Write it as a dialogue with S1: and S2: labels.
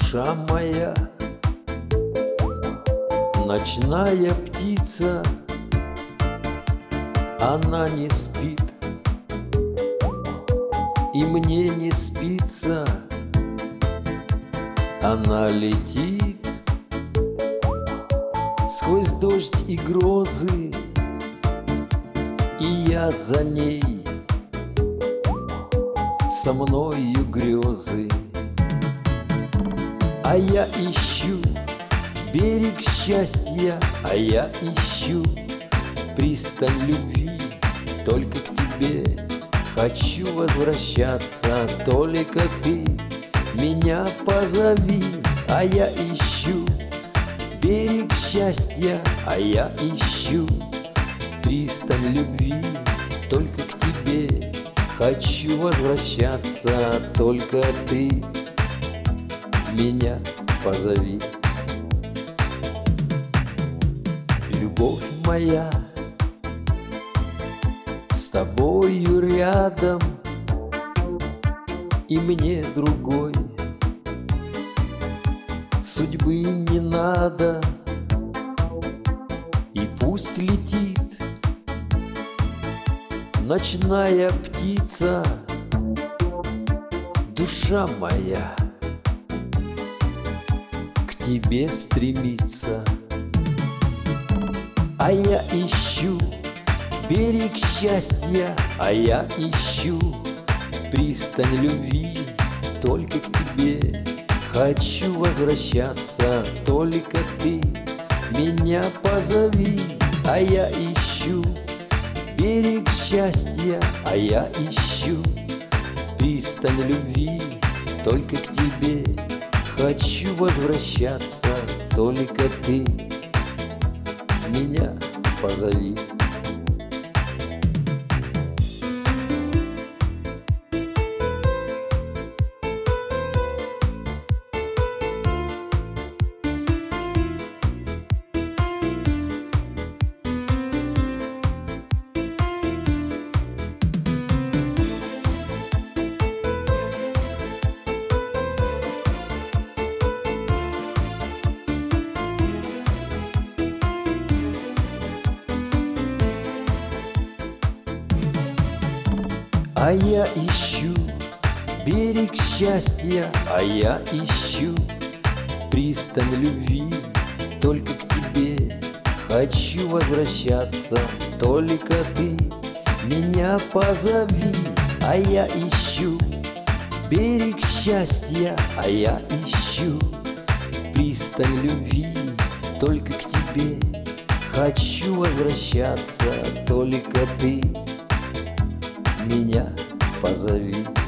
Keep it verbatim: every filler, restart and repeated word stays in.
S1: душа моя, ночная птица, она не спит, и мне не спится. Она летит сквозь дождь и грозы, и я за ней, со мною грезы. А я ищу берег счастья, а я ищу пристань любви. Только к тебе хочу возвращаться, только ты меня позови. А я ищу берег счастья, а я ищу пристань любви. Только к тебе хочу возвращаться, только ты меня позови. Любовь моя, с тобою рядом, и мне другой судьбы не надо. И пусть летит ночная птица, душа моя к тебе стремится. А я ищу берег счастья, а я ищу пристань любви. Только к тебе хочу возвращаться, только ты меня позови. А я ищу берег счастья, а я ищу пристань любви. Только к тебе хочу возвращаться, только ты меня позови. А я ищу берег счастья, а я ищу пристань любви. Только к тебе хочу возвращаться, только ты меня позови. А я ищу берег счастья, а я ищу пристань любви. Только к тебе хочу возвращаться, только ты меня позови.